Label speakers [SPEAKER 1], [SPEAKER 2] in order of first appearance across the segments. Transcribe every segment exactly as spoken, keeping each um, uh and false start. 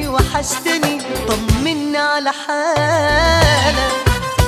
[SPEAKER 1] وحشتني طمني على حالك.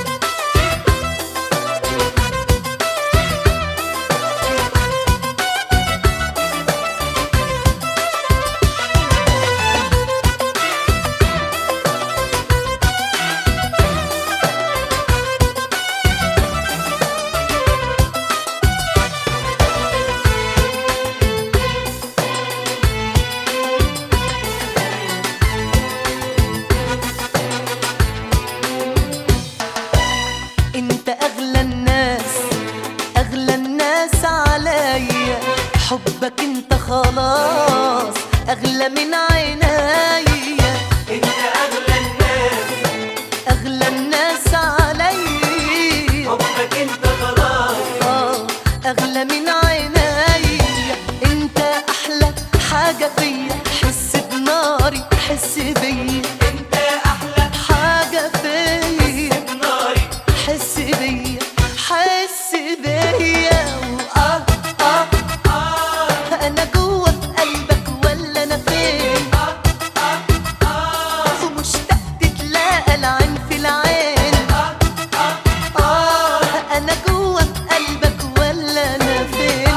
[SPEAKER 1] انت اغلى الناس اغلى الناس عليا، حبك انت خلاص اغلى من عينيا.
[SPEAKER 2] انت اغلى الناس
[SPEAKER 1] اغلى الناس عليا،
[SPEAKER 2] حبك انت خلاص
[SPEAKER 1] اه اغلى من عينيا. انت احلى حاجة فيا، حس بناري حس بيا.
[SPEAKER 2] انت احلى
[SPEAKER 1] حاجة فيا
[SPEAKER 2] ناري
[SPEAKER 1] حس بيا حس بيا. وآه آه
[SPEAKER 2] آه
[SPEAKER 1] أنا جوا في قلبك ولا أنا فين؟
[SPEAKER 2] آه آه آه
[SPEAKER 1] ومشتاق تتلاقى العين في العين.
[SPEAKER 2] آه آه
[SPEAKER 1] آه أنا جوا في قلبك ولا أنا فين؟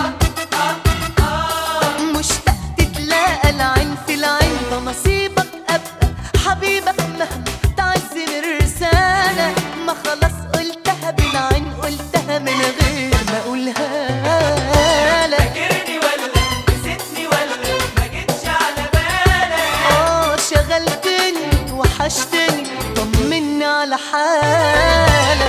[SPEAKER 1] مشتاق تتلاقى العين في العين. ده نصيبك أبقى حبيبك مهما تعزم الرسالة. ما خلاص قلتها بالعين قلتها من غير ما أقولها لك.
[SPEAKER 2] فاكرني ولا نسيتني ولا ما جيتش على بالك؟
[SPEAKER 1] آه شغلتني وحشتني طمني على حالك.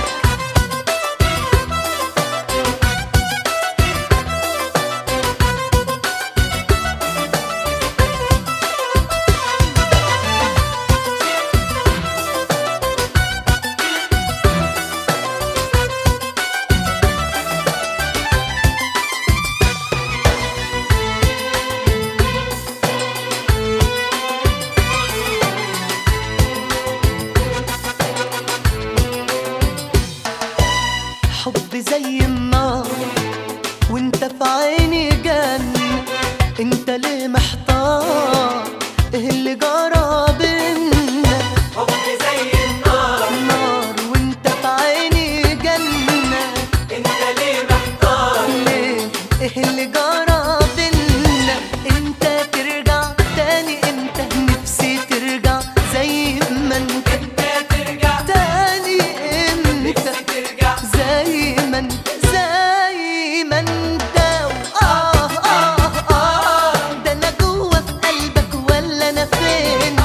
[SPEAKER 1] حب زي النار وانت في عيني جنة. انت ليه محتار؟ ايه اللي جرى بينا؟
[SPEAKER 2] حب زي النار
[SPEAKER 1] نار وانت في عيني جنة.
[SPEAKER 2] انت ليه محتار؟
[SPEAKER 1] ليه؟ ايه اللي جرى بينا؟ انت ترجع تاني انت، نفسي ترجع زي ما انت.
[SPEAKER 2] انت ترجع
[SPEAKER 1] تاني انت
[SPEAKER 2] نفسي ترجع
[SPEAKER 1] زي ما انت زي ما انت. آه آه آه ده انا جوا في قلبك ولا انا فين؟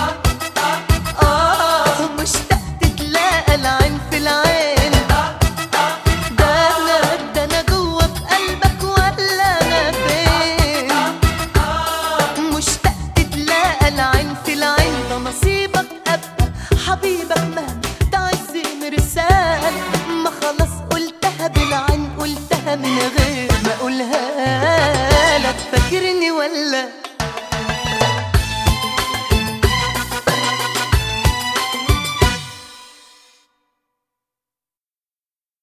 [SPEAKER 1] آه ومشتاق تتلاقى العين في العين. ده انا ده انا جوا في قلبك ولا انا فين؟ مشتاق تتلاقى العين في العين. ده نصيبك ابقى حبيبك مهما تعزم رسالة. ما خلاص قلتها بالعين قلتها من غير ما اقولها لك. فاكرني ولا